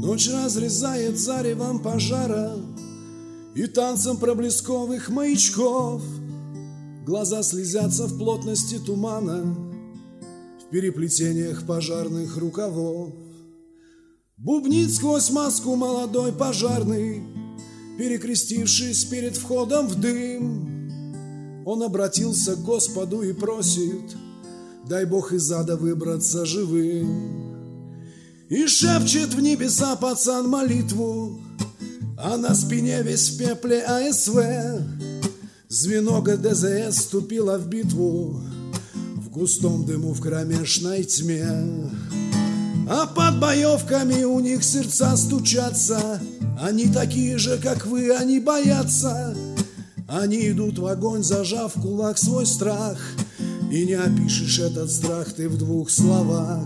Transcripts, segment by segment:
Ночь разрезает заревом пожара и танцем проблесковых маячков. Глаза слезятся в плотности тумана, в переплетениях пожарных рукавов. Бубнит сквозь маску молодой пожарный, перекрестившись перед входом в дым. Он обратился к Господу и просит: дай Бог из ада выбраться живым. И шепчет в небеса пацан молитву, а на спине весь в пепле АСВ. Звено ГДЗС вступило в битву в густом дыму, в кромешной тьме. А под боевками у них сердца стучатся. Они такие же, как вы, они боятся. Они идут в огонь, зажав в кулак свой страх. И не опишешь этот страх ты в двух словах.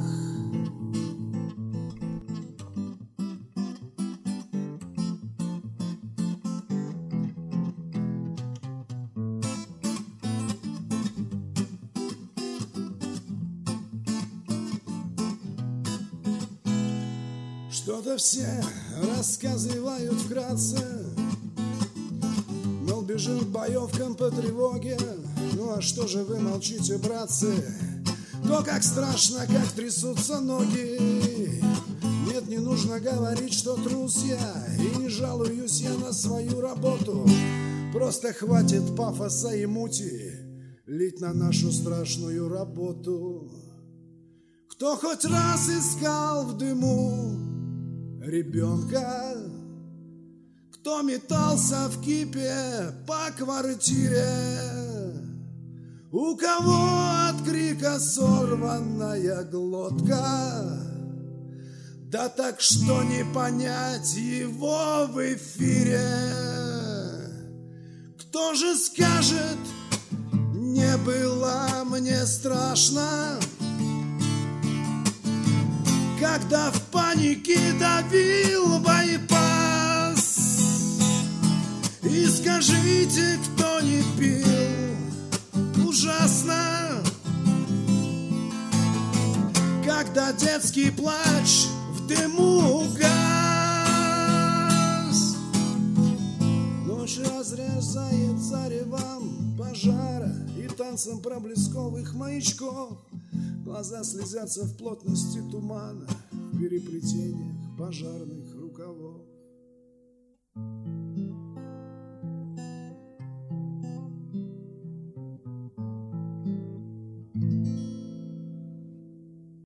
Что-то все рассказывают вкратце, мол, бежим к боевкам по тревоге. Ну а что же вы молчите, братцы? То, как страшно, как трясутся ноги. Нет, не нужно говорить, что трус я, и не жалуюсь я на свою работу. Просто хватит пафоса и мути лить на нашу страшную работу. Кто хоть раз искал в дыму ребенка, кто метался в кипе по квартире, у кого от крика сорванная глотка, да так что не понять его в эфире. Кто же скажет, не было мне страшно, когда в панике давил байпас? И скажите, кто не пил, ужасно, когда детский плач в дыму угас. Ночь разрезает заревом пожара и танцем проблесковых маячков. Глаза слезятся в плотности тумана, в переплетениях пожарных рукавов.